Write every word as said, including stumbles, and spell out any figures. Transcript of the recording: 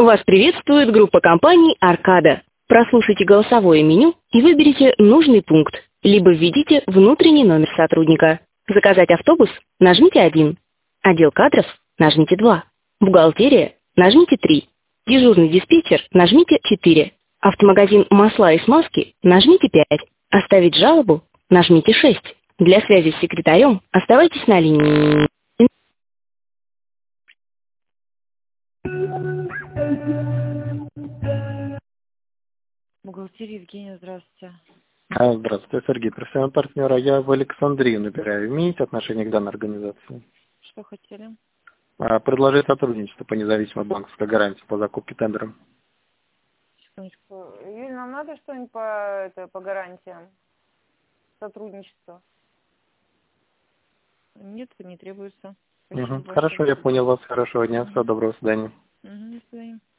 Вас приветствует группа компаний «Аркада». Прослушайте голосовое меню и выберите нужный пункт, либо введите внутренний номер сотрудника. Заказать автобус? Нажмите один. Отдел кадров? Нажмите два. Бухгалтерия? Нажмите три. Дежурный диспетчер? Нажмите четыре. Автомагазин «Масла и смазки»? Нажмите пять. Оставить жалобу? Нажмите шесть. Для связи с секретарем оставайтесь на линии. Бухгалтерия, Евгения, здравствуйте. А, Здравствуйте, Сергей, профессиональный партнер. Я в Александрию набираю. Имеете отношение к данной организации? Что хотели? А, Предложить сотрудничество по независимой банковской гарантии по закупке тендером. Секундочку. Юль, нам надо что-нибудь по, это, по гарантиям? Сотрудничество? Нет, не требуется. Спасибо Угу. большое. Хорошо, я понял вас. Хорошего дня. Всего доброго. До свидания. Угу, до свидания.